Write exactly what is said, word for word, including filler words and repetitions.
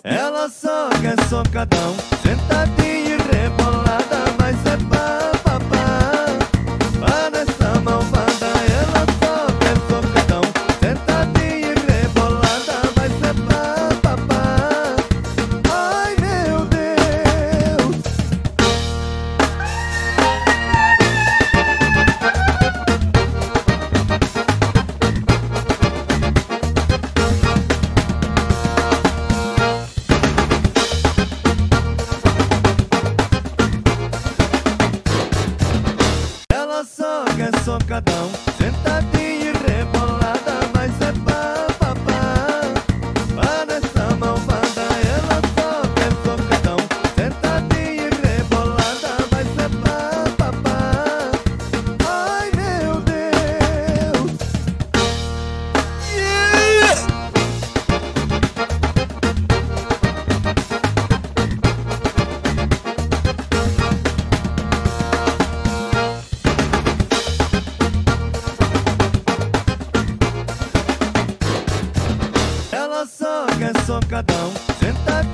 Ela só quer socadão, sentadinha e rebolada, mas é pá, pá, pá. Para essa malvada, ela só quer socadão, sentadinha e rebolada, mas é pá, pá, pá. Ai meu Deus. Ela só quer socadão, sentadinha e rebolada, mas é pá, pá, pá. Para essa malvada, ela só quer socadão, sentadinha e rebolada, mas é pá, pá, pá. Ai meu Deus. Yeah! Ela só quer socadão, sentadinha